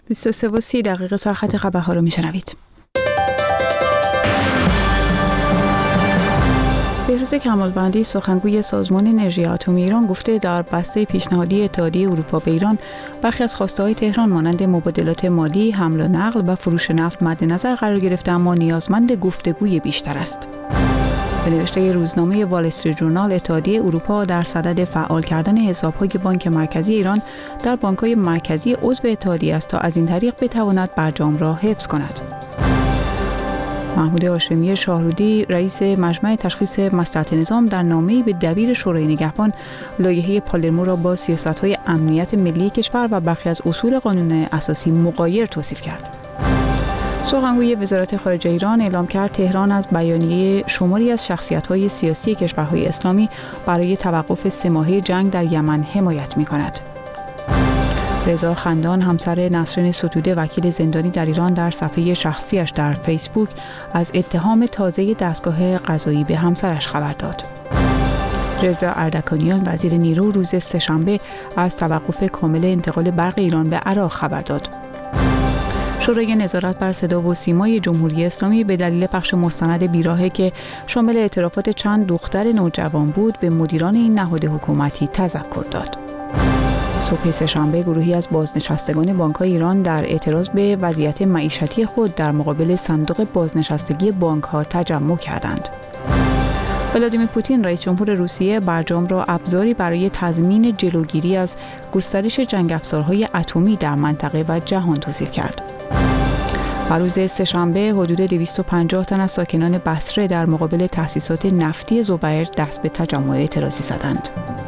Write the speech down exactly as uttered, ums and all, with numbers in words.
بیست و سه و سی دقیقه سرخط خبرها رو میشنوید. بهروز کمالوندی سخنگوی سازمان انرژی اتمی ایران گفته در بسته پیشنهادی اتحادیه اروپا به ایران برخی از خواسته‌های تهران مانند مبادلات مالی، حمل و نقل و فروش نفت مد نظر قرار گرفته، اما نیازمند گفتگوی بیشتر است. به نوشته روزنامه وال استریت ژورنال، اتحادیه اروپا در صدد فعال کردن حساب‌های بانک مرکزی ایران در بانک‌های مرکزی عضو اتحادیه است تا از این طریق بتواند برجام را حفظ کند. محمود هاشمی شاهرودی رئیس مجمع تشخیص مصلحت نظام در نامه‌ای به دبیر شورای نگهبان لایحه پالرمو را با سیاست‌های امنیت ملی کشور و برخی از اصول قانون اساسی مغایر توصیف کرد. سخنگوی وزارت خارجه ایران اعلام کرد تهران از بیانیه شماری از شخصیت‌های سیاسی کشورهای اسلامی برای توقف سه ماهه جنگ در یمن حمایت می‌کند. رضا خندان همسر نسرین ستوده وکیل زندانی در ایران در صفحه شخصیش در فیسبوک از اتهام تازه دستگاه قضایی به همسرش خبر داد. رضا اردکانیان وزیر نیرو روز سه‌شنبه از توقف کامل انتقال برق ایران به عراق خبر داد. شورای نظارت بر صدا و سیمای جمهوری اسلامی به دلیل پخش مستند بیراهه که شامل اعترافات چند دختر نوجوان بود به مدیران این نهاد حکومتی تذکر داد. صبح سه‌شنبه گروهی از بازنشستگان بانک‌های ایران در اعتراض به وضعیت معیشتی خود در مقابل صندوق بازنشستگی بانک‌ها تجمع کردند. ولادیمیر پوتین رئیس جمهور روسیه برجام را ابزاری برای تضمین جلوگیری از گسترش جنگ افزارهای اتمی در منطقه و جهان توصیف کرد. و روز سه‌شنبه حدود دویست و پنجاه تن از ساکنان بصره در مقابل تأسیسات نفتی زبیر دست به تجمع اعتراضی زدند.